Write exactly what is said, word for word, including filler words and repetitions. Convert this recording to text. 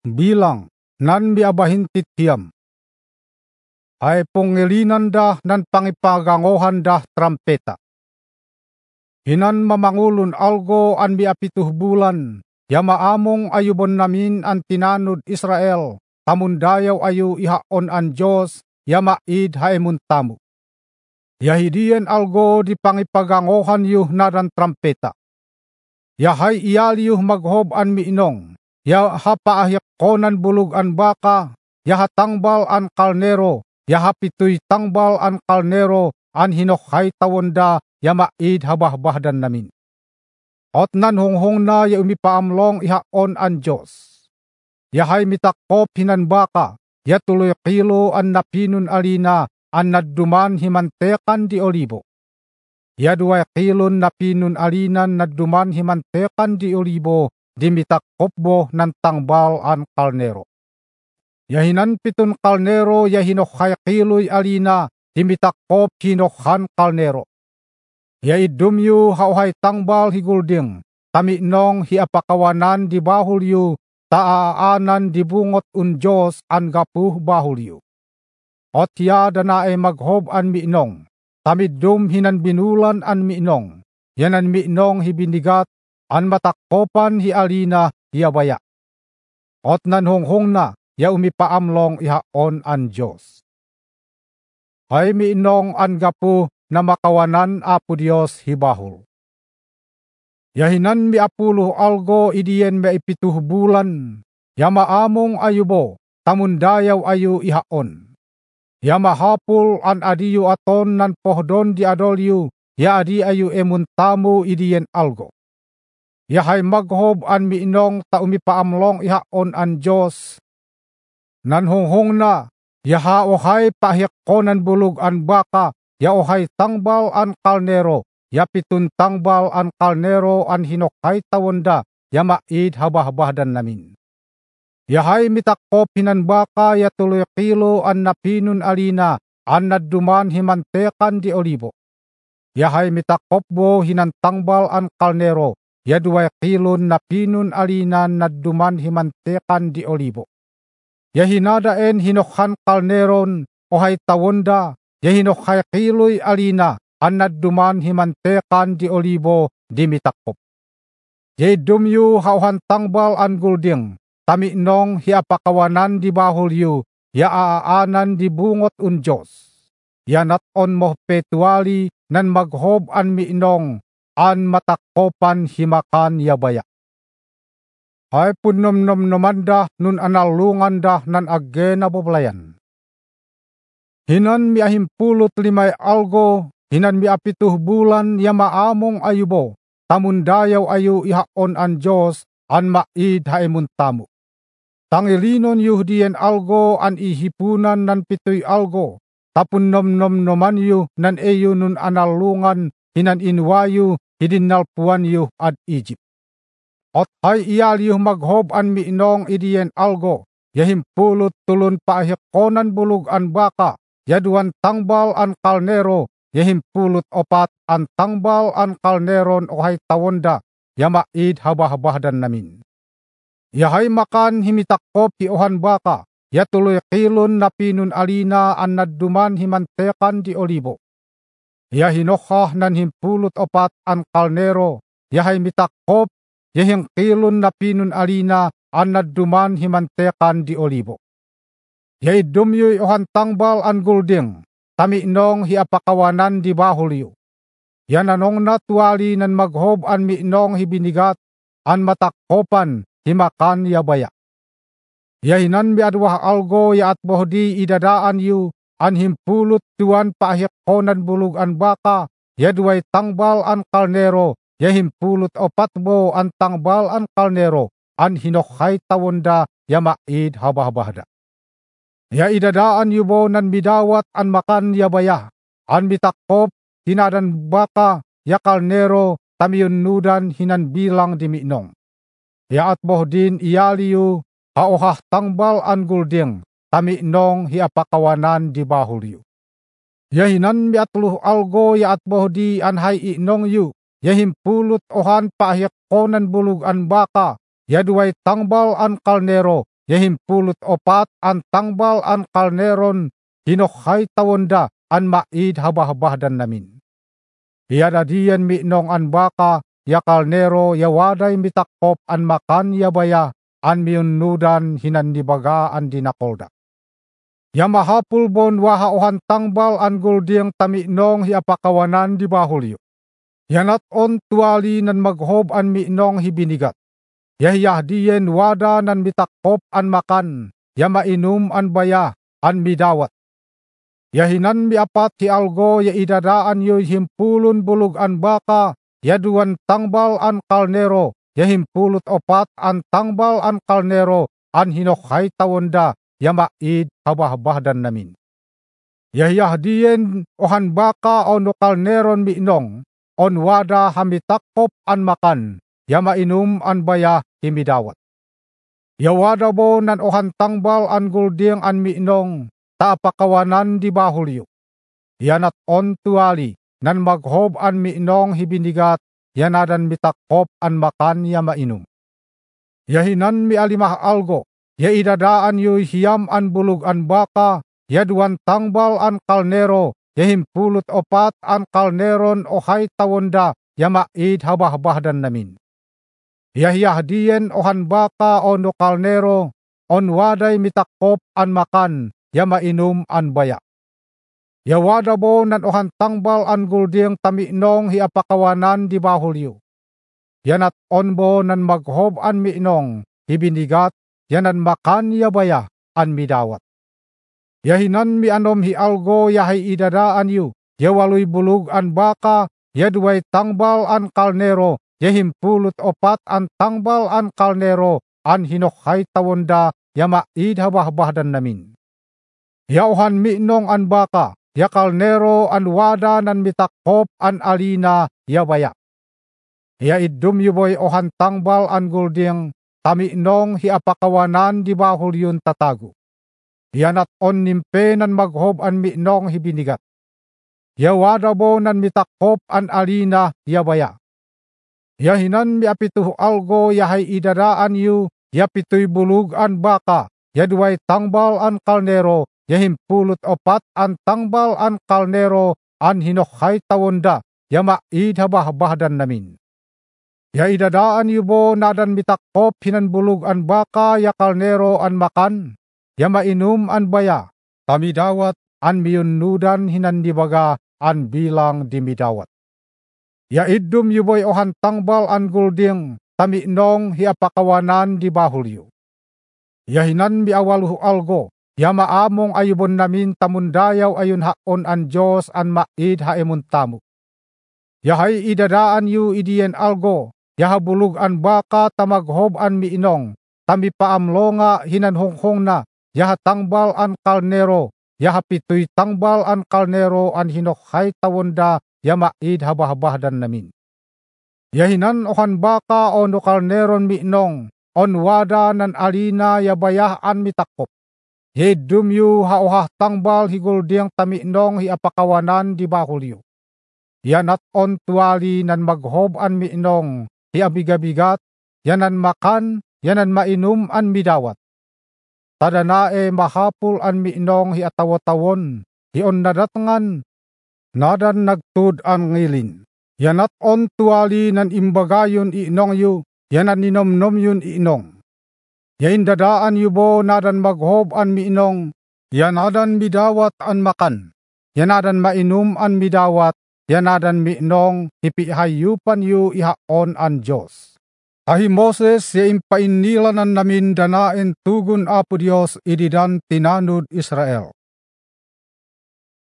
bilang nan miabahin titiam. Ay pungilinan da nan pangipagangohan da trampeta. Hinan mamangulon algo an miapituh bulan, ya maamong ayubon namin an tinanud Israel, tamundayaw ayu ihaon an Diyos, ya maid haimuntamu. Yahidian algo di pangipagangohan yuh nadan trampeta. Yahay iyaliyuh maghob an miinong, ya hapaahyak konan bulug an baka, ya hatangbal an kalnero, ya hapitoy tangbal an kalnero, an hinokhay tawanda, ya maid habahbahdan namin. Ot nan honghong na ya umipaamlong ihaon an Diyos. Yahay mitakop hinan baka, ya tuloy kilo an napinun alina, an nadduman himantekan di olibo. Ya duay kilon napinun alinan nadduman himantekan di olibo, di mitakopbo ng tangbal an kalnero. Yahinan pitun kalnero ya hinokhay kiloy alina, di mitakop hinokhan kalnero. Ya idumyu hauhay tangbal higulding, taminong hiapakawanan di bahulyu, taaanan di bungot un Diyos an gapuh bahulyu. Ot ya danae maghob an miinong, tamidum hinan binulan an miinong, yanan miinong hibinigat, an matakopan hi alina hiabaya. Ot nan honghong na, ya umipaamlong ihaon an Diyos. Ay miinong an gapu na makawanan apo Diyos hibahul. Yahinan miapuluh algo idiyen maipituh bulan, ya maamong ayubo, tamundayaw ayu ihaon. Ya mahapul an adiyu aton nan pohdon di adolyu, ya adi ayu emuntamu idiyen algo. Yahay maghob an miinong ta umipaamlong ihaon an Diyos. Nan honghong na, yaha ohay pahyakonan bulug an baka, ya ohay tangbal an kalnero, ya pitun tangbal an kalnero an hinokay tawanda, ya maid habahbahdan namin. Yahay mitakop hinan baka, ya tuloy kilo an napinun alina, an nadduman himantekan di olibo. Yahay mitakopbo hinan tangbal an kalnero, ya duay kilon napinun alina nadduman himantekan di olibo. Ya hinadaen hinokhan kalneron, ohay tawanda, ya hinokhay kiloy alina, an nadduman himantekan di olibo, di mitakop. Ya dumyu hauhan tangbal an gulding, taminong hiapakawanan di bahulyu, ya aaanan di bungot un Diyos. Ya naton mo petuali nan maghob an miinong, an matakopan himakan yabaya. Ay punnom-nom nomanda nun analungan dah nan agge na boblayan. Hinan miahimpulot limay algo, hinan miapituh bulan ya maamong ayubo, tamundayaw ayu ihaon an Diyos, an maid haimuntamu. Tangilinon yuhdien algo an ihipunan nan pitoy algo, tapun nom-nom noman yu nan eyo nun analungan, hinan inwayu, hidinalpuan yu ad Egypt. Ot hay iyaliyo maghob an miinong idien algo, yahimpulot tulun paahyakonan bulug an baka, yaduan tangbal an kalnero, yahimpulot opat an tangbal an kalneron ohay tawanda, ya maid habahbahdan namin. Yahay makan himitakop ti ohan baka, ya tuloy kilon napinun alina an nadduman himantekan di olibo. Ya hinokah nan himpulot opat an kalnero, yahay mitakop, yahing kilon napinun alina an nadduman himantekan di olibo. Yay dumyoy ohan tangbal an gulding, taminong hiapakawanan di bahulyo. Yan anong natuwali nan maghob an miinong hibinigat, an matakopan himakan yabaya. Yahinan miadwah algo ya at bohdi idadaan yu, an himpulot tuan paahyakonan bulug an baka, yaduay tangbal an kalnero, yahimpulot opatbo an tangbal an kalnero, an hinokhay tawanda, ya maid habahbahda. Ya idadaan yubo nan midawat an makan yabaya, an mitakop, hinadan baka, ya kalnero, tamiyunudan hinan bilang di miinong. Ya at bohdin iyaliyu, haohah tangbal an gulding, taminong hiapakawanan di bahulyu. Ya hinan miatluh algo ya at bohdi an hay inong yu, ya himpulot ohan paahyakonan bulug an baka, ya duay tangbal an kalnero, yahimpulot opat an tangbal an kalneron hinokhay tawanda an maid habahbahdan namin. Yadadiyan minong an baka ya kalnero yawaday mitakop an makan yabaya an miyunudan hinandibaga an dinakolda. Yamahapul bon waha ohan tangbal an guldiang taminong hiapakawanan di bahulyo. Yanat on tuali nan maghob an minong hibinigat. Yahiyahdiyen wada nan mitakop an makan, yamainom an baya an midawat. Yahinan miapat hi algo ya idadaan yoy himpulun bulug an baka, yaduan tangbal an kalnero, yahimpulot opat an tangbal an kalnero, an hinokhay tawanda, yamaid habahbahdan namin. Yahiyahdiyen ohan baka o no kalneron minong, on wada hamitakop an makan, yamainom an baya himidawat. Yawada bo nan ohan tangbal an guldiang an minong, taapakawanan di bahulyo. Yanat on tuali, nan maghob an minong hibinigat, yanadan mitakop an makan yamainom. Yahinan mi alimah algo, ya idadaan yoy hiyam an bulug an baka, yaduan tangbal an kalnero, yahimpulot opat an kalneron ohay tawanda, yamaid habahbahdan namin. Yahiyahdiyen ohan baka o no kalnero, on waday mitakop an makan, yamainom an baya. Yawada bo nan ohan tangbal an guldiang taminong hiapakawanan di bahulyo. Yanat on bo nan maghob an minong, hibinigat, yanan makan yabaya an midawat. Yahinan mi anom hi algo yahay idadaan yu, yawaloy bulug an baka, yaduay tangbal an kalnero, yahimpulot opat an tangbal an kalnero, an hinokhay tawanda, yamaid habahbahdan namin. Yauhan minong an baka, ya kalnero an wada nan mitakop an alina yabaya. Ya idum yuboy ohan tangbal an guldiang, taminong hiapakawanan di bahul yun tatago. Yanat on nimpe nan maghob an minong hibinigat. Yawada bo nan mitakop an alina yabaya. Yahinan mi apituh algo yahay idadaan yu, yapitoy bulug an baka, yaduay tangbal an kalnero, yahimpulot opat an tangbal an kalnero, an hinokhay tawanda, yamaid habahbahdan namin. Ya idadaan yu bo nadan mitakop hinan bulug an baka ya kalnero an makan, yamainom an baya, tamidawat an miyunudan hinandibaga an bilang dimidawat. Ya idum yuboy ohan tangbal an gulding, taminong hiapakawanan di bahulyo. Yahinan mi awaluh algo, ya maamong ayubon namin tamundayaw ayun haon an Diyos an maid haemun tamu. Yahay idadaan yu idiyen algo, yahabulug an baka tamaghob an miinong, tamipaamlonga hinanhonghong na, yahatangbal an kalnero, yahapitoy tangbal an kalnero an hinokhay tawanda, yamaid habahbahdan namin. Yahinan ohan baka o no kalneron miinong, on wada nan alina yabayah an mitakop. Yedum yu haohah tangbal higuldiang taminong hiapakawanan di bahulyo. Yanat on tuali nan maghob an miinong, hiabigabigat, yanan makan, yanan mainum an midawat. Tadanae mahapul an miinong hiatawatawon, hion nadatangan, nadan nagtud ang ngilin. Yanat on tuali nan imbagayon iinong yu, yanan ninomnom yun iinong. Yain dadaan yu bo nadan maghob an miinong, yanadan midawat an makan, yanadan mainum an midawat, yanadan miinong hipihayupan yu ihaon an Diyos. Ahi Moses ya impainilanan namin danain tugun Apo Diyos ididan tinanud Israel.